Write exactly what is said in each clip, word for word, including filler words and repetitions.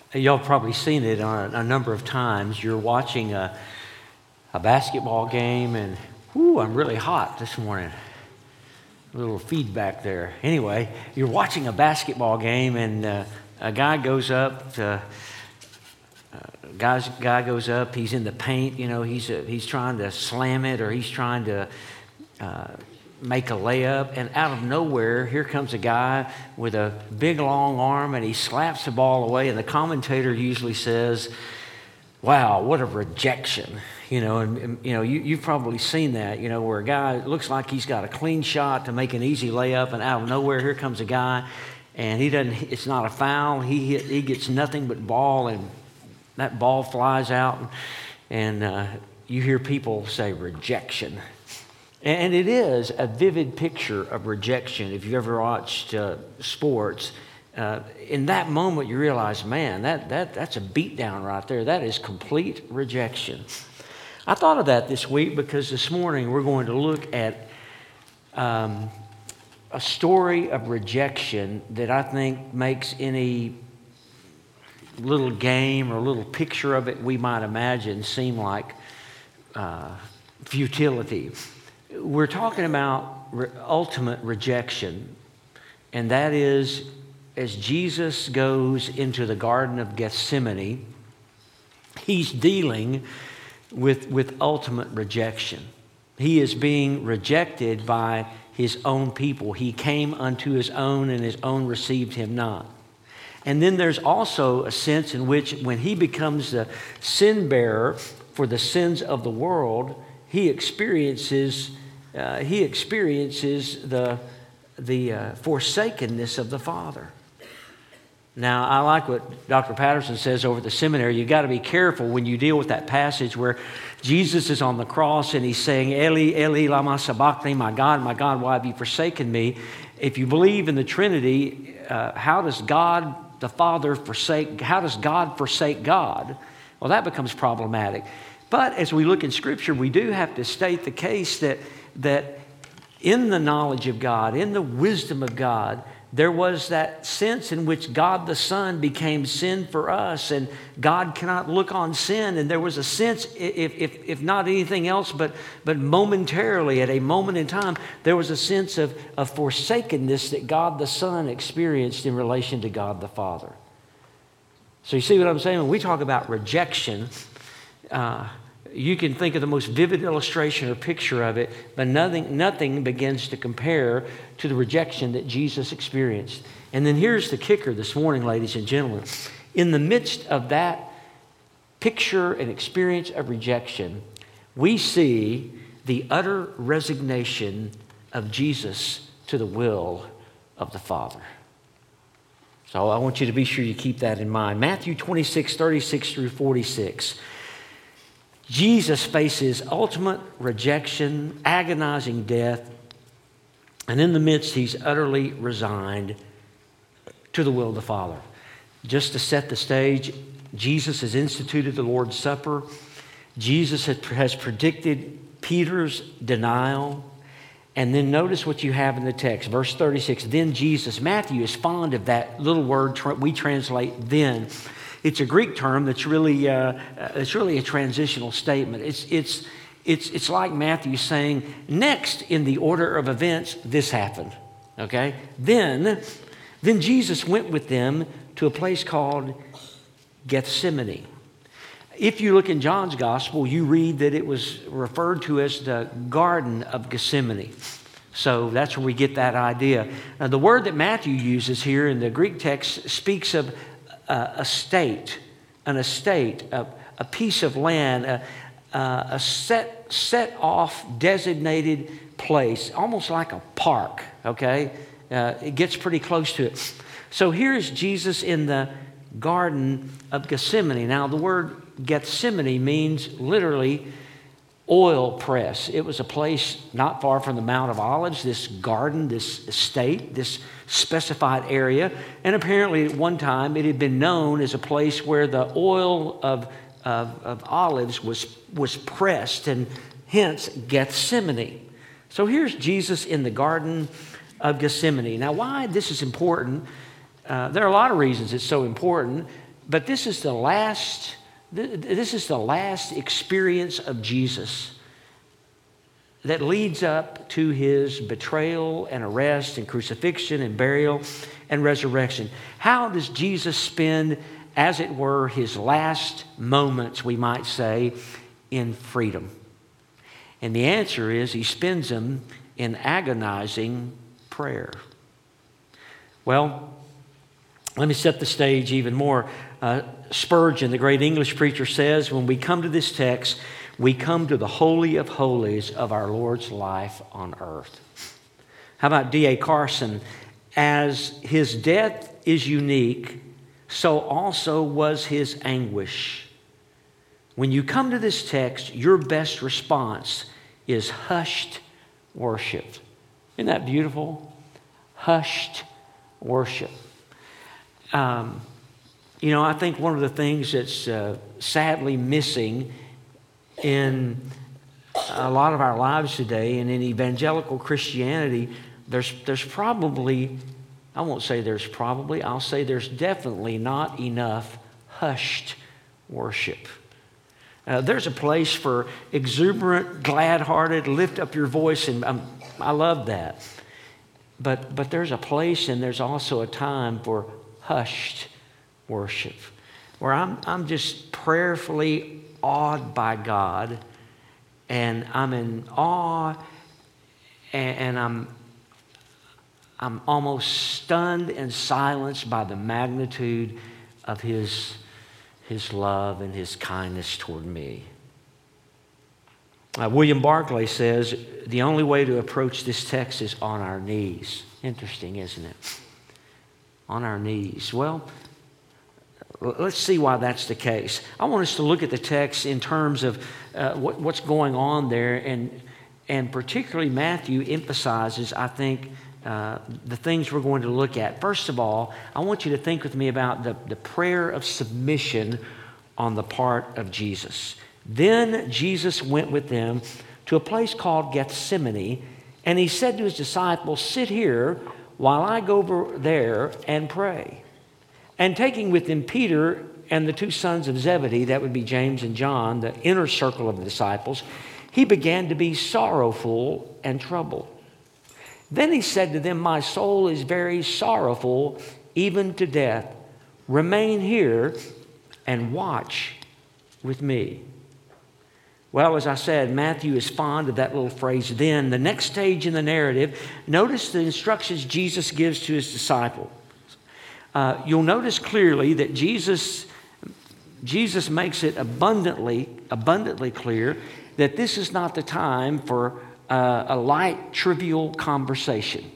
Y'all have probably seen it on a, a number of times. You're watching a, a basketball game and, whoo, I'm really hot this morning. A little feedback there. Anyway, you're watching a basketball game and uh, a guy goes up to, uh, guys, guy goes up, he's in the paint, you know, he's, uh, he's trying to slam it or he's trying to uh, make a layup, and out of nowhere, here comes a guy with a big long arm, and he slaps the ball away, and the commentator usually says, wow, what a rejection. You know, and, and you know, you, you've probably seen that, you know, where a guy looks like he's got a clean shot to make an easy layup, and out of nowhere, here comes a guy, and he doesn't, it's not a foul, he hit, he gets nothing but ball, and that ball flies out, and uh, you hear people say rejection. And it is a vivid picture of rejection. If you've ever watched uh, sports, uh, in that moment you realize, man, that, that that's a beatdown right there. That is complete rejection. I thought of that this week because this morning we're going to look at um, a story of rejection that I think makes any little game or little picture of it we might imagine seem like uh, futility. We're talking about re- ultimate rejection, and that is as Jesus goes into the Garden of Gethsemane, he's dealing with, with ultimate rejection. He is being rejected by his own people. He came unto his own, and his own received him not. And then there's also a sense in which when he becomes the sin bearer for the sins of the world, he experiences uh, he experiences the the uh, forsakenness of the Father. Now, I like what Doctor Patterson says over at the seminary. You've got to be careful when you deal with that passage where Jesus is on the cross and he's saying, Eli, Eli, lama sabachthani, my God, my God, why have you forsaken me? If you believe in the Trinity, uh, how does God the Father forsake, how does God forsake God? Well, that becomes problematic. But as we look in Scripture, we do have to state the case that, that in the knowledge of God, in the wisdom of God, there was that sense in which God the Son became sin for us, and God cannot look on sin. And there was a sense, if, if, if not anything else, but, but momentarily, at a moment in time, there was a sense of, of forsakenness that God the Son experienced in relation to God the Father. So you see what I'm saying? When we talk about rejection, uh, you can think of the most vivid illustration or picture of it, but nothing, nothing begins to compare to the rejection that Jesus experienced. And then here's the kicker this morning, ladies and gentlemen. In the midst of that picture and experience of rejection, we see the utter resignation of Jesus to the will of the Father. So I want you to be sure you keep that in mind. Matthew twenty-six, thirty-six through forty-six. Jesus faces ultimate rejection, agonizing death, and in the midst, he's utterly resigned to the will of the Father. Just to set the stage, Jesus has instituted the Lord's Supper. Jesus has predicted Peter's denial. And then notice what you have in the text, verse thirty-six. Then Jesus, Matthew is fond of that little word we translate then. It's a Greek term that's really uh, it's really a transitional statement. It's it's it's it's like Matthew saying, next in the order of events, this happened. Okay? Then, then Jesus went with them to a place called Gethsemane. If you look in John's gospel, you read that it was referred to as the Garden of Gethsemane. So that's where we get that idea. Now, the word that Matthew uses here in the Greek text speaks of Uh, a state, an estate, a, a piece of land, a, uh, a set, set off designated place, almost like a park, okay? Uh, it gets pretty close to it. So here's Jesus in the Garden of Gethsemane. Now, the word Gethsemane means literally oil press. It was a place not far from the Mount of Olives, this garden, this estate, this specified area. And apparently at one time it had been known as a place where the oil of, of, of olives was, was pressed, and hence Gethsemane. So here's Jesus in the Garden of Gethsemane. Now, why this is important, uh, there are a lot of reasons it's so important. but this is the last, this is the last experience of Jesus that leads up to his betrayal and arrest and crucifixion and burial and resurrection. How does Jesus spend, as it were, his last moments, we might say, in freedom? And the answer is he spends them in agonizing prayer. Well, let me set the stage even more. Uh, Spurgeon, the great English preacher, says, when we come to this text, we come to the Holy of Holies of our Lord's life on earth. How about D A Carson? As his death is unique, so also was his anguish. When you come to this text, your best response is hushed worship. Isn't that beautiful? Hushed worship. Um, you know, I think one of the things that's uh, sadly missing in a lot of our lives today and in evangelical Christianity, there's there's probably, I won't say there's probably, I'll say there's definitely not enough hushed worship. Uh, there's a place for exuberant, glad-hearted, lift up your voice, and um, I love that. But but there's a place and there's also a time for hushed worship, where I'm I'm just prayerfully awed by God, and I'm in awe, and, and I'm I'm almost stunned and silenced by the magnitude of His His love and His kindness toward me. Uh, William Barclay says, the only way to approach this text is on our knees. Interesting, isn't it? On our knees. Well, let's see why that's the case. I want us to look at the text in terms of uh, what, what's going on there, and, and particularly Matthew emphasizes, I think, uh, the things we're going to look at. First of all, I want you to think with me about the, the prayer of submission on the part of Jesus. Then Jesus went with them to a place called Gethsemane, and he said to his disciples, "Sit here while I go over there and pray." And taking with him Peter and the two sons of Zebedee, that would be James and John, the inner circle of the disciples, he began to be sorrowful and troubled. Then he said to them, "My soul is very sorrowful, even to death. Remain here and watch with me." Well, as I said, Matthew is fond of that little phrase, then. The next stage in the narrative, notice the instructions Jesus gives to his disciple. Uh, you'll notice clearly that Jesus, Jesus makes it abundantly, abundantly clear that this is not the time for uh, a light, trivial conversation.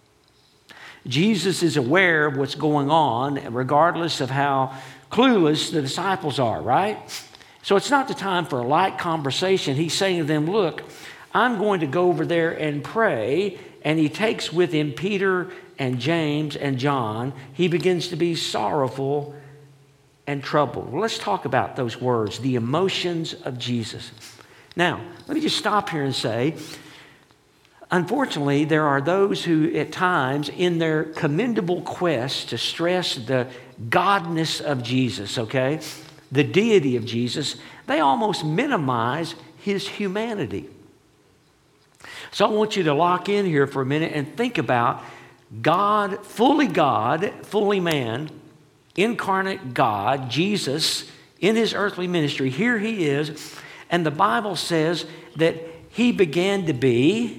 Jesus is aware of what's going on, regardless of how clueless the disciples are, right? So it's not the time for a light conversation. He's saying to them, look, I'm going to go over there and pray. And he takes with him Peter and James and John. He begins to be sorrowful and troubled. Well, let's talk about those words, the emotions of Jesus. Now, let me just stop here and say, unfortunately, there are those who at times, in their commendable quest to stress the godness of Jesus, okay, the deity of Jesus, they almost minimize his humanity. So I want you to lock in here for a minute and think about God, fully God, fully man, incarnate God, Jesus, in his earthly ministry. Here he is, and the Bible says that he began to be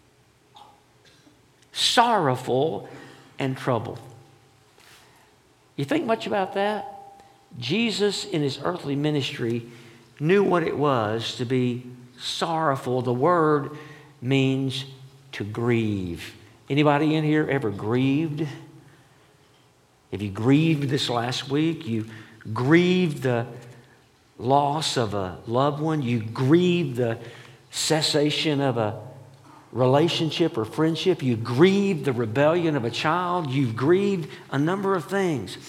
sorrowful and troubled. You think much about that? Jesus, in his earthly ministry, knew what it was to be sorrowful. The word means to grieve. Anybody in here ever grieved? Have you grieved this last week? You grieved the loss of a loved one. You grieved the cessation of a relationship or friendship. You grieved the rebellion of a child. You've grieved a number of things.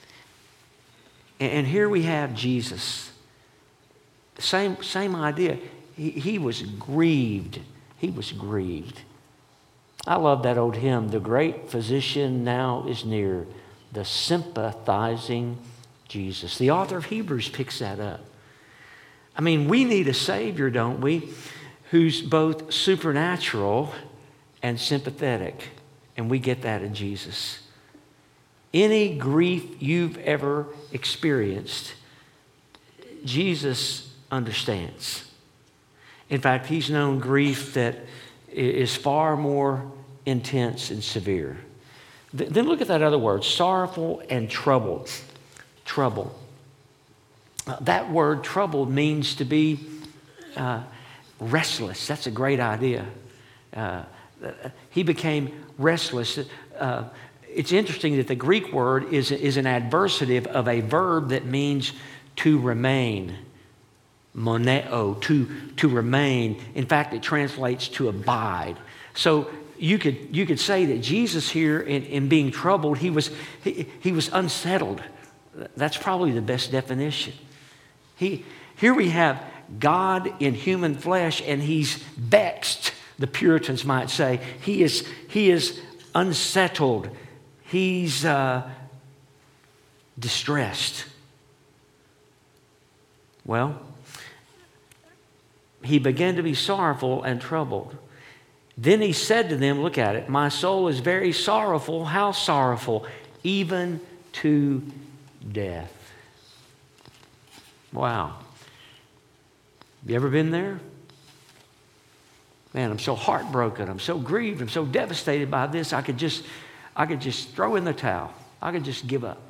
And here we have Jesus. Same, same idea. He, he was grieved. He was grieved. I love that old hymn, "The great physician now is near, the sympathizing Jesus. The author of Hebrews picks that up. I mean, we need a Savior, don't we, who's both supernatural and sympathetic. And we get that in Jesus. Any grief you've ever experienced, Jesus understands. In fact, he's known grief that is far more intense and severe. Then look at that other word, sorrowful and troubled. Trouble. Uh, that word troubled means to be uh, restless. That's a great idea. Uh, he became restless. Uh, it's interesting that the Greek word is, is an adversative of a verb that means to remain. Moneo, to, to remain. In fact, it translates to abide. So you could, you could say that Jesus here, in, in being troubled, he was, he, he was unsettled. That's probably the best definition. He, here we have God in human flesh, and he's vexed, the Puritans might say. He is, he is unsettled. He's uh, distressed. Well, he began to be sorrowful and troubled. Then he said to them, look at it, my soul is very sorrowful. How sorrowful? Even to death. Wow. Have you ever been there? Man, I'm so heartbroken. I'm so grieved. I'm so devastated by this. I could just, I could just throw in the towel. I could just give up.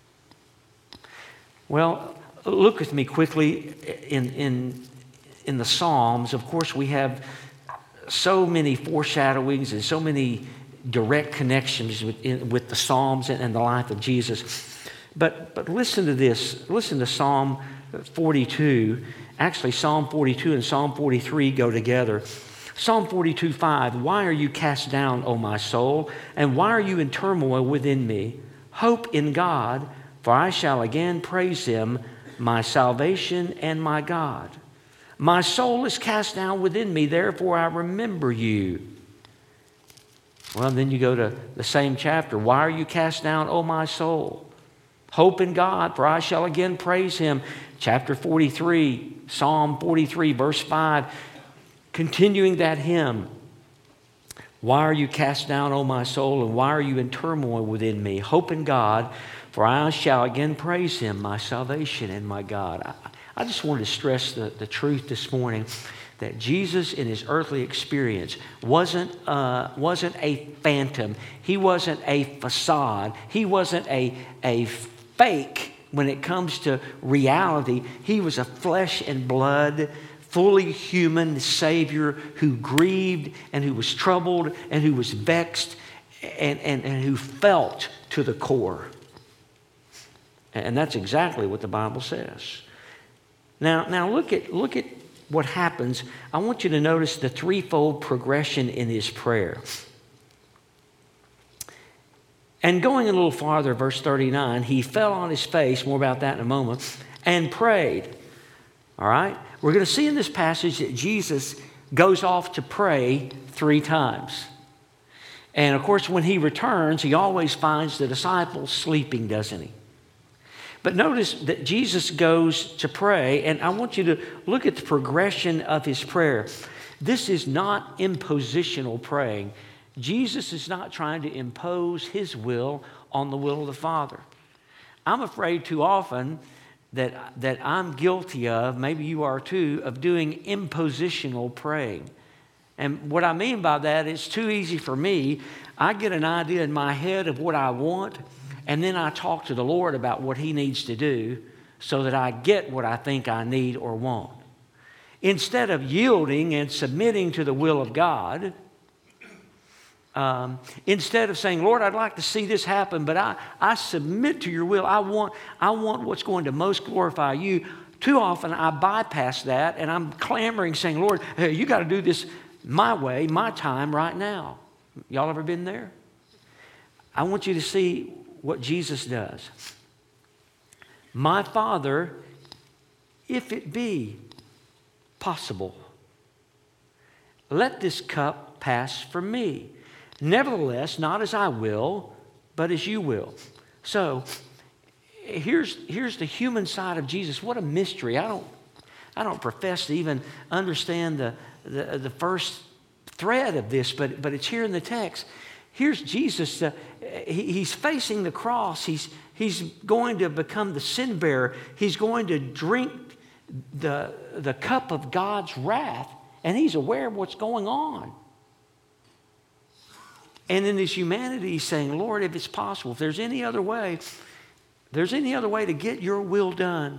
Well, look with me quickly in, in, in the Psalms. Of course, we have so many foreshadowings and so many direct connections with, in, with the Psalms and, and the life of Jesus. But, but listen to this. Listen to Psalm forty-two. Actually, Psalm forty-two and Psalm forty-three go together. Psalm forty-two, five, why are you cast down, O my soul? And why are you in turmoil within me? Hope in God, for I shall again praise him, my salvation and my God. My soul is cast down within me, therefore I remember you. Well, then you go to the same chapter. Why are you cast down, O my soul? Hope in God, for I shall again praise him. Chapter forty-three, Psalm forty-three, verse five, continuing that hymn. Why are you cast down, O my soul, and why are you in turmoil within me? Hope in God, for I shall again praise him, my salvation and my God. I, I just wanted to stress the, the truth this morning that Jesus in his earthly experience wasn't, uh, wasn't a phantom. He wasn't a facade. He wasn't a, a fake when it comes to reality. He was a flesh and blood, fully human Savior who grieved and who was troubled and who was vexed and, and, and who felt to the core. And that's exactly what the Bible says. Now, now look at, look at what happens. I want you to notice the threefold progression in his prayer. And going a little farther, verse thirty-nine, he fell on his face, more about that in a moment, and prayed. All right? We're going to see in this passage that Jesus goes off to pray three times. And of course, when he returns, he always finds the disciples sleeping, doesn't he? But notice that Jesus goes to pray, and I want you to look at the progression of his prayer. This is not impositional praying. Jesus is not trying to impose his will on the will of the Father. I'm afraid too often that, that I'm guilty of, maybe you are too, of doing impositional praying. And what I mean by that is too easy for me. I get an idea in my head of what I want, and then I talk to the Lord about what he needs to do so that I get what I think I need or want. Instead of yielding and submitting to the will of God, um, instead of saying, Lord, I'd like to see this happen, but I, I submit to your will. I want, I want what's going to most glorify you. Too often I bypass that and I'm clamoring saying, Lord, hey, you got to do this my way, my time right now. Y'all ever been there? I want you to see what Jesus does. My Father, if it be possible, let this cup pass from me. Nevertheless, not as I will, but as you will. So, here's, here's the human side of Jesus. What a mystery. I don't, I don't profess to even understand the, the, the first thread of this, but, but it's here in the text. Here's Jesus. Uh, he, he's facing the cross. He's, he's going to become the sin bearer. He's going to drink the, the cup of God's wrath, and he's aware of what's going on. And in his humanity, he's saying, Lord, if it's possible, if there's any other way, if there's any other way to get your will done,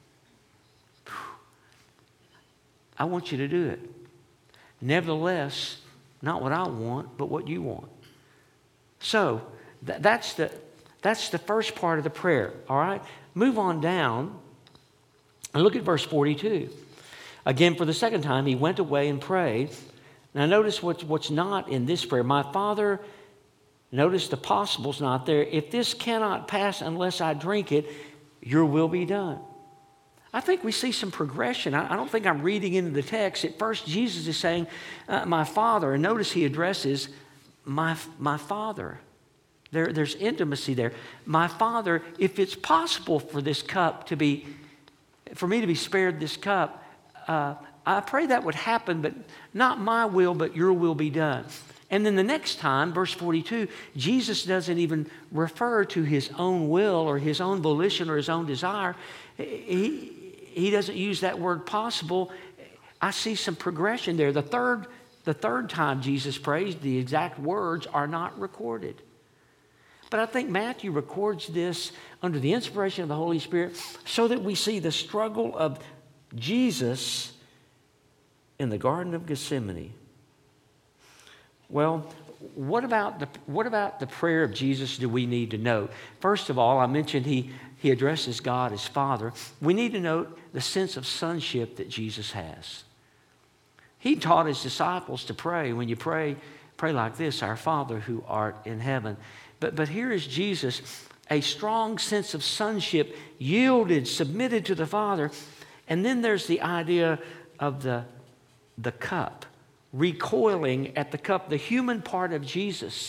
I want you to do it. Nevertheless, not what I want, but what you want. So th- that's the that's the first part of the prayer. All right, move on down and look at verse forty-two. Again, for the second time, he went away and prayed. Now, notice what's what's not in this prayer. My Father, notice the possible's not there. If this cannot pass unless I drink it, your will be done. I think we see some progression. I, I don't think I'm reading into the text. At first, Jesus is saying, uh, my Father. And notice he addresses my, my Father. There, there's intimacy there. My Father, if it's possible for this cup to be, for me to be spared this cup, uh, I pray that would happen, but not my will, but your will be done. And then the next time, verse forty-two, Jesus doesn't even refer to his own will or his own volition or his own desire. He, he doesn't use that word possible. I see some progression there. The third, the third time Jesus prays, the exact words are not recorded. But I think Matthew records this under the inspiration of the Holy Spirit so that we see the struggle of Jesus in the Garden of Gethsemane. Well, what about the what about the prayer of Jesus do we need to note? First of all, I mentioned he, he addresses God as Father. We need to note the sense of sonship that Jesus has. He taught his disciples to pray. When you pray, pray like this, our Father who art in heaven. But, but here is Jesus, a strong sense of sonship, yielded, submitted to the Father. And then there's the idea of the, the cup, recoiling at the cup, the human part of Jesus.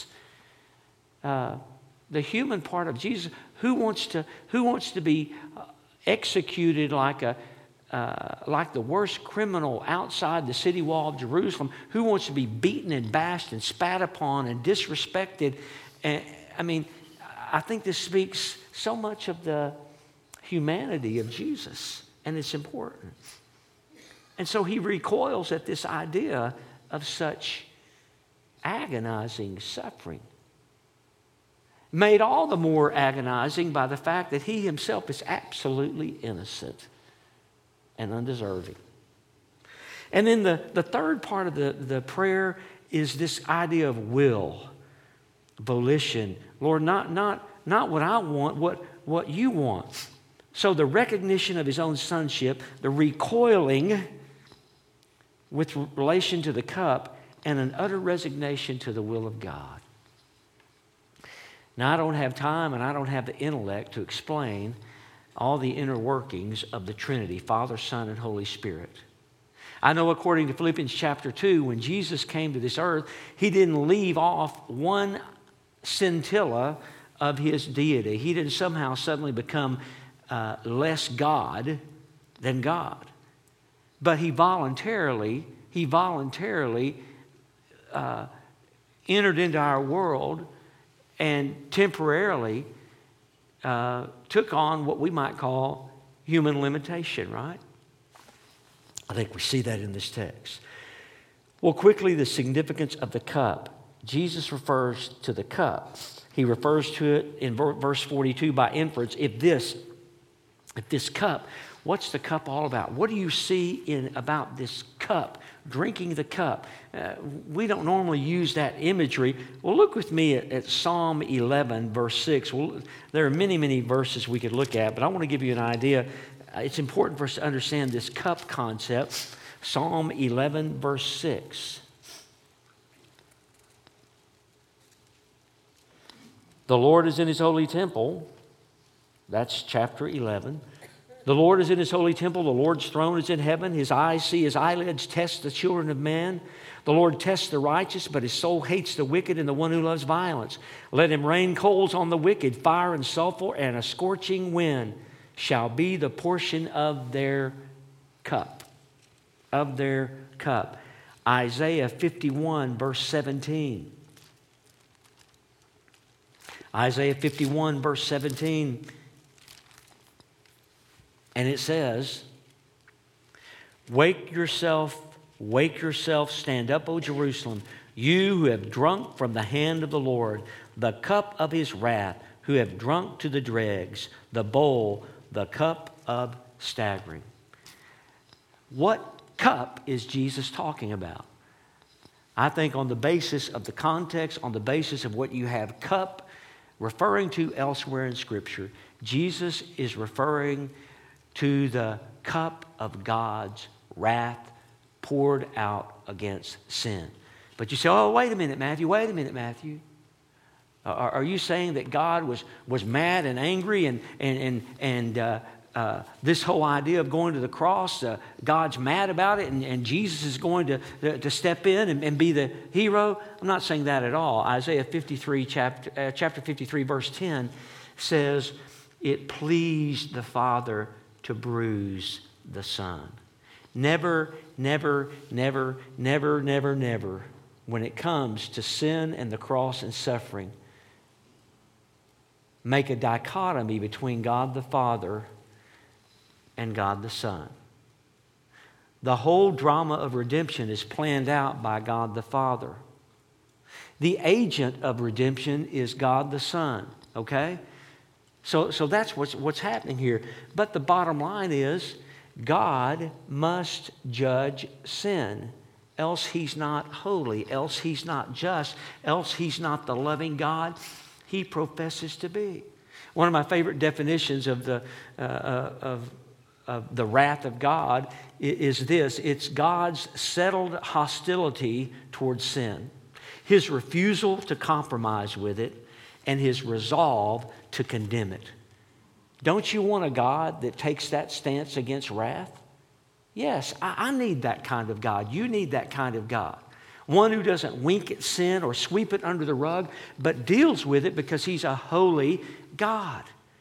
Uh, the human part of Jesus. Who wants to, who wants to be executed like a uh, like the worst criminal outside the city wall of Jerusalem? Who wants to be beaten and bashed and spat upon and disrespected? And I mean, I think this speaks so much of the humanity of Jesus, and it's important. And so he recoils at this idea of such agonizing suffering, made all the more agonizing by the fact that he himself is absolutely innocent and undeserving. And then the, the third part of the, the prayer is this idea of will, volition. Lord, not, not, not what I want, what, what you want. So the recognition of his own sonship, the recoiling with relation to the cup, and an utter resignation to the will of God. Now, I don't have time and I don't have the intellect to explain all the inner workings of the Trinity, Father, Son, and Holy Spirit. I know according to Philippians chapter two, when Jesus came to this earth, he didn't leave off one scintilla of his deity. He didn't somehow suddenly become uh, less God than God. But he voluntarily, he voluntarily uh, entered into our world and temporarily uh, took on what we might call human limitation, right? I think we see that in this text. Well, quickly, the significance of the cup. Jesus refers to the cup. He refers to it in verse forty-two by inference. If this, if this cup, what's the cup all about? What do you see in about this cup, drinking the cup? Uh, we don't normally use that imagery. Well, look with me at, at Psalm eleven, verse six. Well, there are many, many verses we could look at, but I want to give you an idea. It's important for us to understand this cup concept. Psalm eleven, verse six. The Lord is in his holy temple. That's chapter eleven. The Lord is in his holy temple. The Lord's throne is in heaven. His eyes see, his eyelids test the children of man. The Lord tests the righteous, but his soul hates the wicked and the one who loves violence. Let him rain coals on the wicked, fire and sulfur, and a scorching wind shall be the portion of their cup. Of their cup. Isaiah fifty-one, verse seventeen. Isaiah fifty-one, verse seventeen. And it says, Wake yourself, wake yourself, stand up, O Jerusalem, you who have drunk from the hand of the Lord, the cup of his wrath, who have drunk to the dregs, the bowl, the cup of staggering. What cup is Jesus talking about? I think on the basis of the context, on the basis of what you have cup referring to elsewhere in Scripture, Jesus is referring to the cup of God's wrath poured out against sin. But you say, oh, wait a minute, Matthew, wait a minute, Matthew. Are, are you saying that God was, was mad and angry and, and, and, and uh, uh, this whole idea of going to the cross, uh, God's mad about it and, and Jesus is going to, to, to step in and, and be the hero? I'm not saying that at all. Isaiah fifty-three, chapter, uh, chapter fifty-three, verse ten says, it pleased the Father to bruise the Son. Never, never, never, never, never, never, when it comes to sin and the cross and suffering, make a dichotomy between God the Father and God the Son. The whole drama of redemption is planned out by God the Father. The agent of redemption is God the Son, okay? So, so that's what's, what's happening here. But the bottom line is, God must judge sin, else he's not holy, else he's not just, else he's not the loving God he professes to be. One of my favorite definitions of the, uh, of, of the wrath of God is this. It's God's settled hostility towards sin, his refusal to compromise with it, and his resolve to condemn it. Don't you want a God that takes that stance against wrath? Yes, I, I need that kind of God. You need that kind of God. One who doesn't wink at sin or sweep it under the rug, but deals with it because he's a holy God.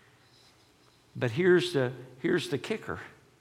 But here's the, here's the kicker.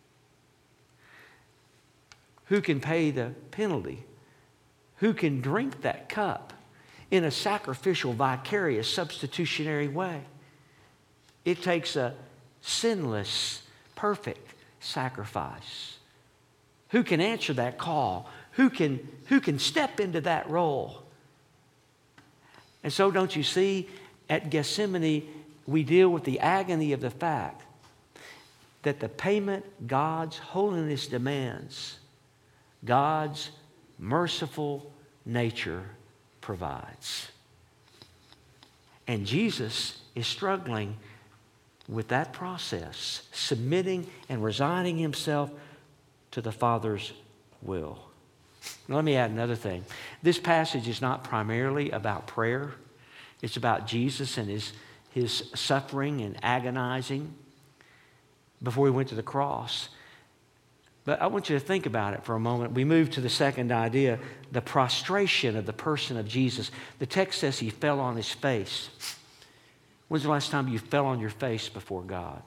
Who can pay the penalty? Who can drink that cup in a sacrificial, vicarious, substitutionary way? It takes a sinless, perfect sacrifice. Who can answer that call? Who can, who can step into that role? And so don't you see, at Gethsemane, we deal with the agony of the fact that the payment God's holiness demands, God's merciful nature provides. And Jesus is struggling with that process, submitting and resigning himself to the Father's will. Now, let me add another thing. This passage is not primarily about prayer. It's about Jesus and his, his suffering and agonizing before he went to the cross. But I want you to think about it for a moment. We move to the second idea, the prostration of the person of Jesus. The text says he fell on his face. When's the last time you fell on your face before God?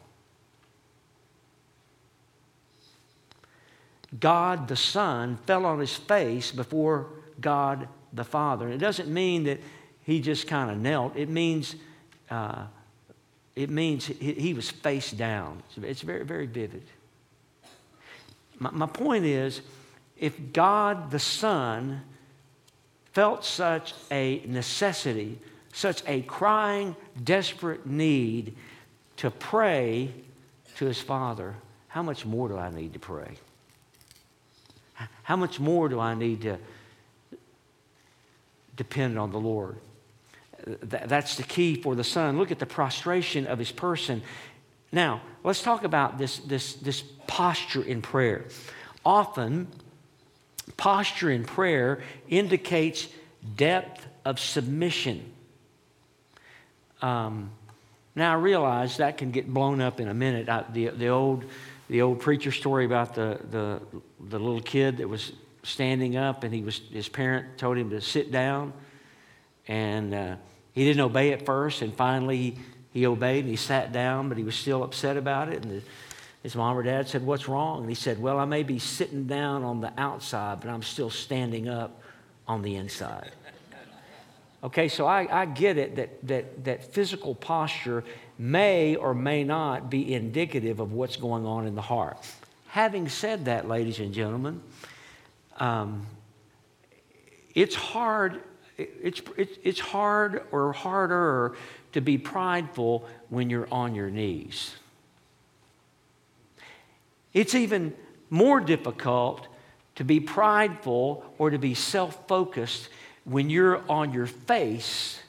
God the Son fell on his face before God the Father. And it doesn't mean that he just kind of knelt. It means, uh, it means he, he was face down. It's very, very vivid. My, my point is, if God the Son felt such a necessity, such a crying, desperate need to pray to his Father, how much more do I need to pray? How much more do I need to depend on the Lord? That's the key for the Son. Look at the prostration of his person. Now, let's talk about this, this, this posture in prayer. Often, posture in prayer indicates depth of submission. Um, Now, I realize that can get blown up in a minute. I, the, the, old, the old preacher story about the, the, the little kid that was standing up and he was, his parent told him to sit down. And uh, he didn't obey at first. And finally, he, he obeyed and he sat down, but he was still upset about it. And the, his mom or dad said, "What's wrong?" And he said, "Well, I may be sitting down on the outside, but I'm still standing up on the inside." Okay, so I, I get it that, that, that physical posture may or may not be indicative of what's going on in the heart. Having said that, ladies and gentlemen, um, it's hard, it's, it's, it's hard or harder to be prideful when you're on your knees. It's even more difficult to be prideful or to be self-focused when you're on your face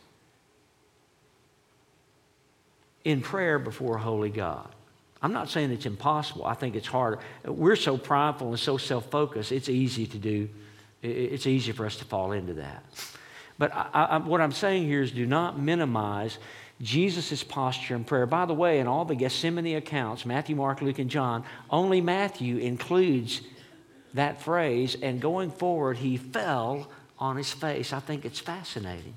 in prayer before a holy God. I'm not saying it's impossible. I think it's harder. We're so prideful and so self-focused, it's easy to do. It's easy for us to fall into that. But I, I, what I'm saying here is do not minimize Jesus' posture in prayer. By the way, in all the Gethsemane accounts, Matthew, Mark, Luke, and John, only Matthew includes that phrase, and going forward, he fell on his face. I think it's fascinating.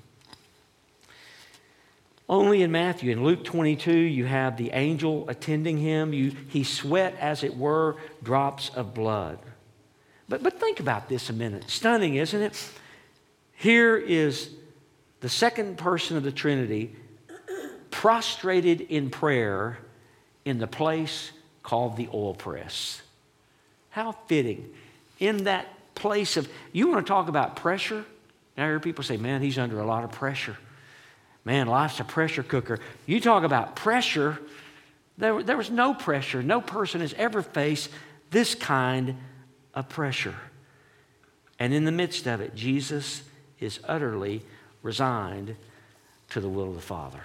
Only in Matthew. In Luke twenty-two, you have the angel attending him. You, he sweat, as it were, drops of blood. But, but think about this a minute. Stunning, isn't it? Here is the second person of the Trinity prostrated in prayer in the place called the oil press. How fitting. In that place of, you want to talk about pressure? Now I hear people say, man, he's under a lot of pressure. Man, life's a pressure cooker. You talk about pressure, there, there was no pressure. No person has ever faced this kind of pressure. And in the midst of it, Jesus is utterly resigned to the will of the Father.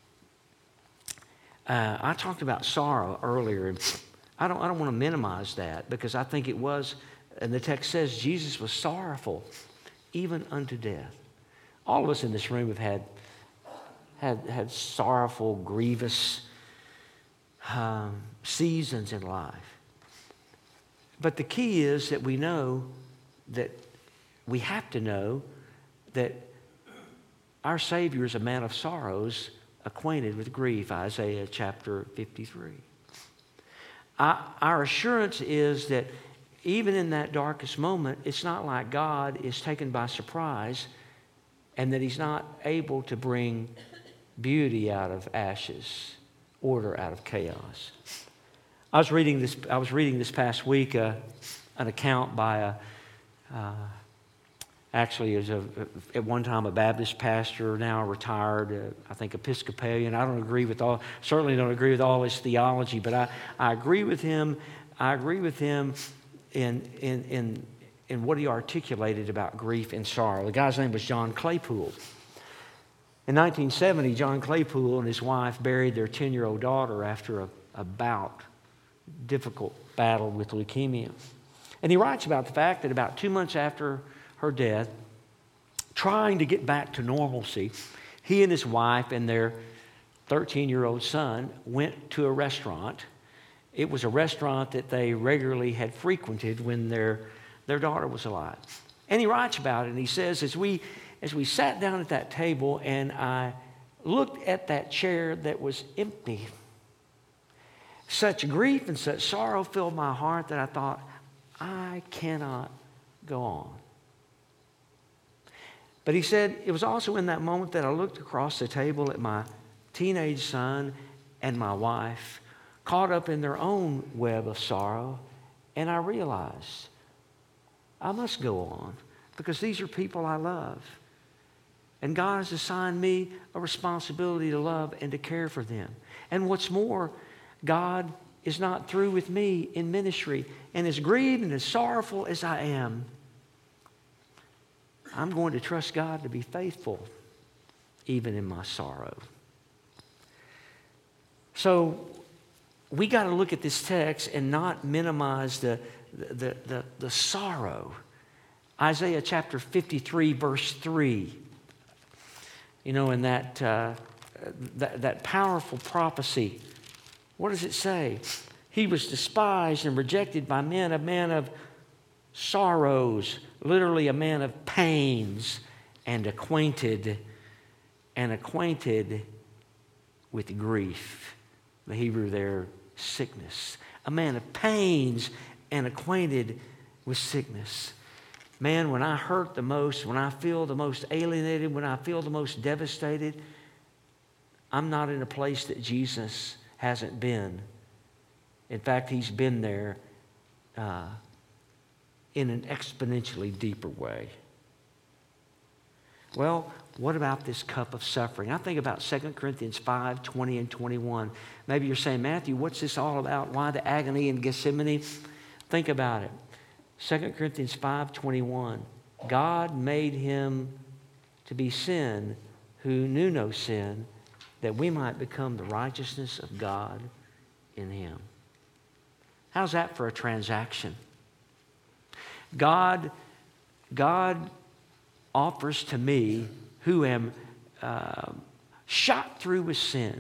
Uh, I talked about sorrow earlier, and I don't, I don't want to minimize that because I think it was, and the text says Jesus was sorrowful even unto death. All of us in this room have had had, had sorrowful, grievous um, seasons in life. But the key is that we know that we have to know that our Savior is a man of sorrows, acquainted with grief, Isaiah chapter fifty-three. Our, our assurance is that even in that darkest moment, it's not like God is taken by surprise and that he's not able to bring beauty out of ashes, order out of chaos. I was reading this, I was reading this past week uh, an account by a, uh, actually is a, at one time a Baptist pastor, now retired, uh, I think Episcopalian. I don't agree with all, certainly don't agree with all his theology, but I, I agree with him, I agree with him in, in, in, in what he articulated about grief and sorrow. The guy's name was John Claypool. In nineteen seventy, John Claypool and his wife buried their ten-year-old daughter after a, a bout, difficult battle with leukemia. And he writes about the fact that about two months after her death, trying to get back to normalcy, he and his wife and their thirteen-year-old son went to a restaurant. It was a restaurant that they regularly had frequented when their, their daughter was alive. And he writes about it, and he says, as we, as we sat down at that table and I looked at that chair that was empty, such grief and such sorrow filled my heart that I thought, I cannot go on. But he said, it was also in that moment that I looked across the table at my teenage son and my wife, caught up in their own web of sorrow, and I realized I must go on because these are people I love. And God has assigned me a responsibility to love and to care for them. And what's more, God is not through with me in ministry. And as grieved and as sorrowful as I am, I'm going to trust God to be faithful even in my sorrow. So we got to look at this text and not minimize the, the, the, the sorrow. Isaiah chapter fifty-three, verse three. You know, in that uh, that, that powerful prophecy. What does it say? He was despised and rejected by men, a man of sorrows, literally a man of pains, and acquainted, and acquainted with grief. The Hebrew there, sickness. A man of pains and acquainted with sickness. Man, when I hurt the most, when I feel the most alienated, when I feel the most devastated, I'm not in a place that Jesus hasn't been. In fact, He's been there uh, in an exponentially deeper way. Well, what about this cup of suffering? I think about Second Corinthians five, twenty and twenty-one. Maybe you're saying, Matthew, what's this all about? Why the agony in Gethsemane? Think about it. Second Corinthians five, twenty-one. God made Him to be sin who knew no sin, that we might become the righteousness of God in Him. How's that for a transaction? God, God offers to me, who am uh, shot through with sin.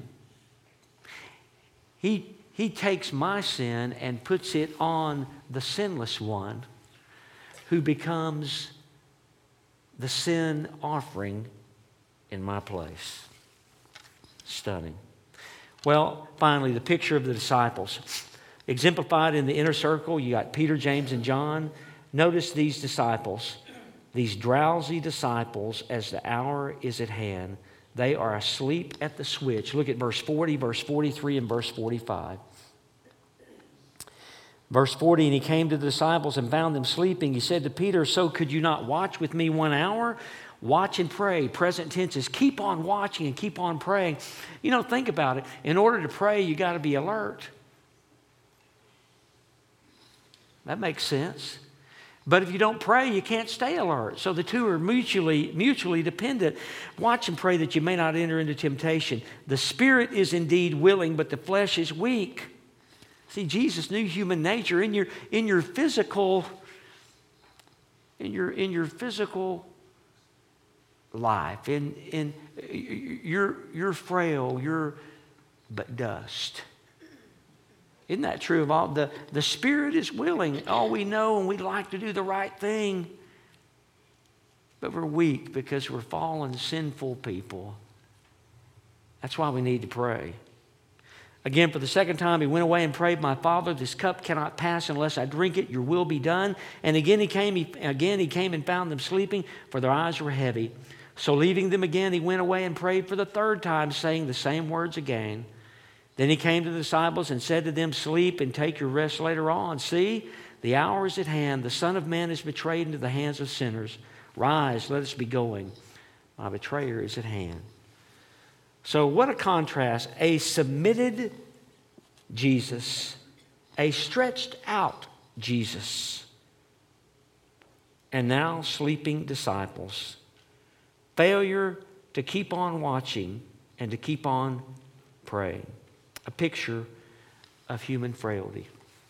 He, he takes my sin and puts it on the sinless one, who becomes the sin offering in my place. Stunning. Well, finally, the picture of the disciples. Exemplified in the inner circle, you got Peter, James, and John. Notice these disciples, these drowsy disciples, as the hour is at hand. They are asleep at the switch. Look at verse forty, verse forty-three, and verse forty-five. Verse forty, and He came to the disciples and found them sleeping. He said to Peter, so could you not watch with me one hour? Watch and pray. Present tenses. Keep on watching and keep on praying. You know, think about it. In order to pray, you got to be alert. That makes sense. But if you don't pray, you can't stay alert. So the two are mutually, mutually dependent. Watch and pray that you may not enter into temptation. The spirit is indeed willing, but the flesh is weak. See, Jesus knew human nature. In your, in your physical, in your, in your physical life, in, in you're, you're frail, you're but dust. Isn't that true of all? The, the spirit is willing. All we know, and we'd like to do the right thing. But we're weak because we're fallen, sinful people. That's why we need to pray. Again, for the second time, he went away and prayed, my Father, this cup cannot pass unless I drink it. Your will be done. And again he came, he, again he came and found them sleeping, for their eyes were heavy. So leaving them again, he went away and prayed for the third time, saying the same words again. Then he came to the disciples and said to them, sleep and take your rest later on. See, the hour is at hand. The Son of Man is betrayed into the hands of sinners. Rise, let us be going. My betrayer is at hand. So what a contrast. A submitted Jesus, a stretched out Jesus, and now sleeping disciples. Failure to keep on watching and to keep on praying. A picture of human frailty.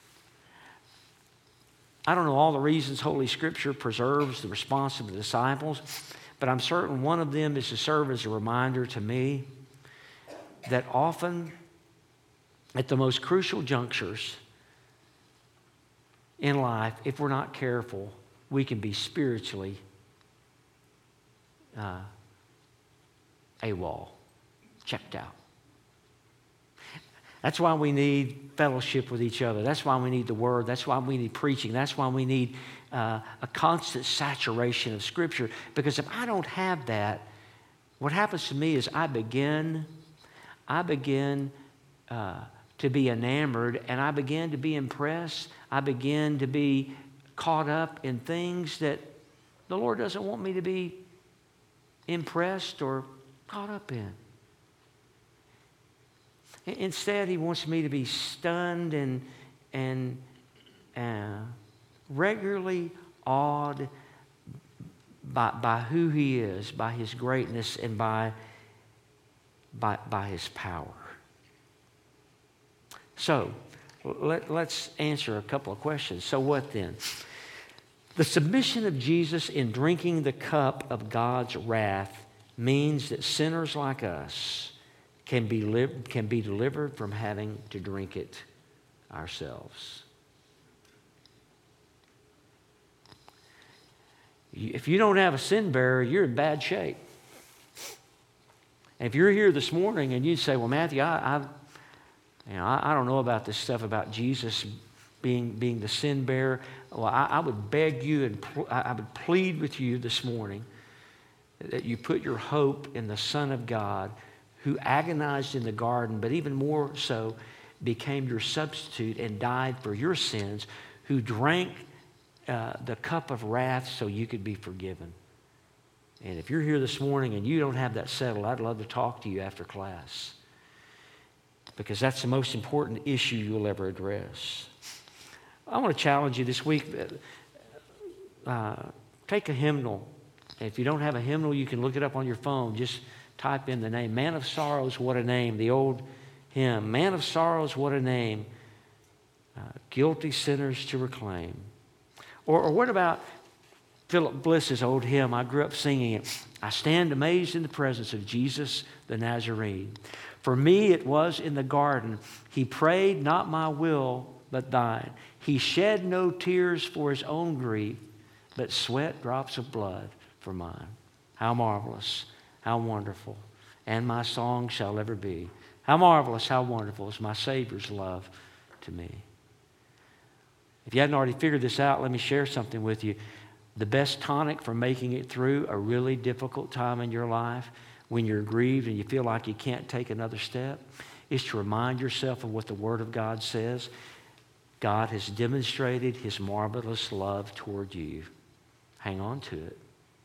I don't know all the reasons Holy Scripture preserves the response of the disciples, but I'm certain one of them is to serve as a reminder to me that often at the most crucial junctures in life, if we're not careful, we can be spiritually uh, AWOL, checked out. That's why we need fellowship with each other. That's why we need the Word. That's why we need preaching. That's why we need uh, a constant saturation of Scripture. Because if I don't have that, what happens to me is I begin, I begin uh, to be enamored, and I begin to be impressed. I begin to be caught up in things that the Lord doesn't want me to be impressed or caught up in. Instead, He wants me to be stunned and, and uh, regularly awed by, by who He is, by His greatness, and by, by, by His power. So, let, let's answer a couple of questions. So what then? The submission of Jesus in drinking the cup of God's wrath means that sinners like us can be, li- can be delivered from having to drink it ourselves. If you don't have a sin bearer, you're in bad shape. And if you're here this morning and you say, well, Matthew, I, I've, you know, I, I don't know about this stuff about Jesus being, being the sin bearer. Well, I, I would beg you and pl- I would plead with you this morning that you put your hope in the Son of God who agonized in the garden, but even more so became your substitute and died for your sins, who drank uh, the cup of wrath so you could be forgiven. And if you're here this morning and you don't have that settled, I'd love to talk to you after class, because that's the most important issue you'll ever address. I want to challenge you this week. Uh, take a hymnal. If you don't have a hymnal, you can look it up on your phone. Just type in the name. Man of Sorrows, what a name. The old hymn. Man of Sorrows, what a name. Uh, guilty sinners to reclaim. Or, or what about Philip Bliss's old hymn? I grew up singing it. I stand amazed in the presence of Jesus the Nazarene. For me it was in the garden. He prayed, not my will, but thine. He shed no tears for his own grief, but sweat drops of blood for mine. How marvelous, how wonderful, and my song shall ever be. How marvelous, how wonderful is my Savior's love to me. If you hadn't already figured this out, let me share something with you. The best tonic for making it through a really difficult time in your life, when you're grieved and you feel like you can't take another step, is to remind yourself of what the Word of God says. God has demonstrated His marvelous love toward you. Hang on to it.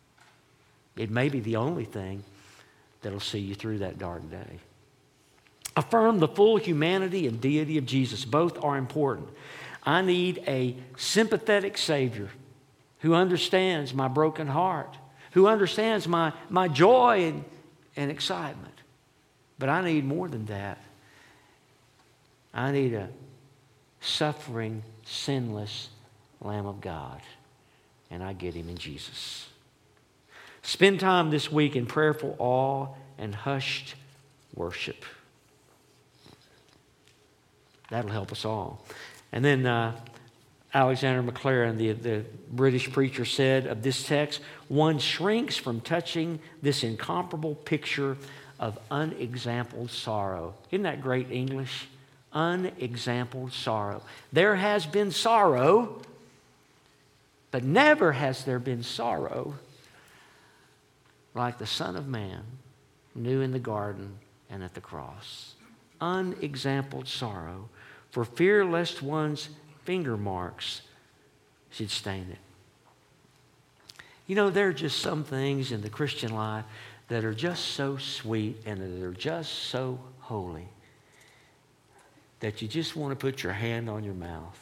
It may be the only thing that'll see you through that dark day. Affirm the full humanity and deity of Jesus. Both are important. I need a sympathetic Savior who understands my broken heart, who understands my, my joy and, and excitement. But I need more than that. I need a suffering, sinless Lamb of God. And I get Him in Jesus. Spend time this week in prayerful awe and hushed worship. That'll help us all. And then uh, Alexander McLaren, the, the British preacher, said of this text, one shrinks from touching this incomparable picture of unexampled sorrow. Isn't that great English? Unexampled sorrow. There has been sorrow, but never has there been sorrow like the Son of Man knew in the garden and at the cross. Unexampled sorrow, for fear lest one's finger marks should stain it. You know, there are just some things in the Christian life that are just so sweet and that are just so holy that you just want to put your hand on your mouth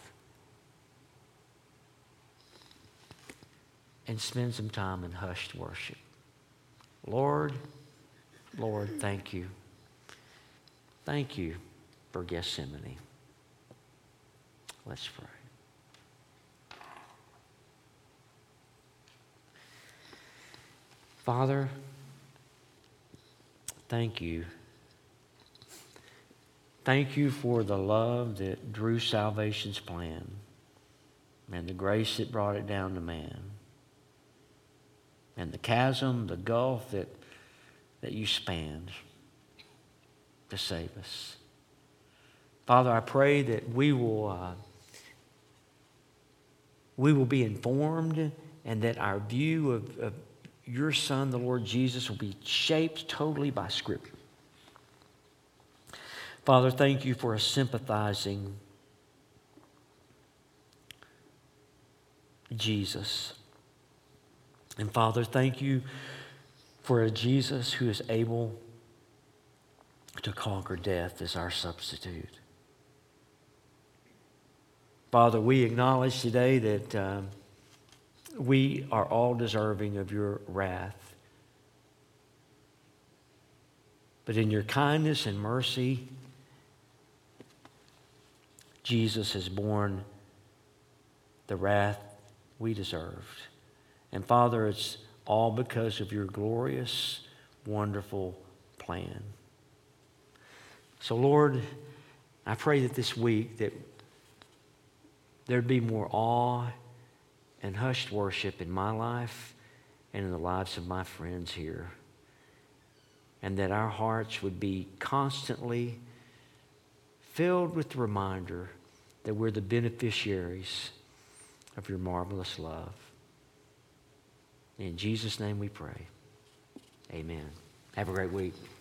and spend some time in hushed worship. Lord, Lord, thank you. Thank you for Gethsemane. Let's pray. Father, thank you. Thank you for the love that drew salvation's plan and the grace that brought it down to man, and the chasm, the gulf that, that you spanned to save us. Father, I pray that we will, uh, we will be informed, and that our view of, of your Son, the Lord Jesus, will be shaped totally by Scripture. Father, thank you for a sympathizing Jesus. And Father, thank you for a Jesus who is able to conquer death as our substitute. Father, we acknowledge today that uh, we are all deserving of your wrath. But in your kindness and mercy, Jesus has borne the wrath we deserved. And Father, it's all because of your glorious, wonderful plan. So, Lord, I pray that this week that there'd be more awe and hushed worship in my life and in the lives of my friends here. And that our hearts would be constantly filled with the reminder that we're the beneficiaries of your marvelous love. In Jesus' name we pray. Amen. Have a great week.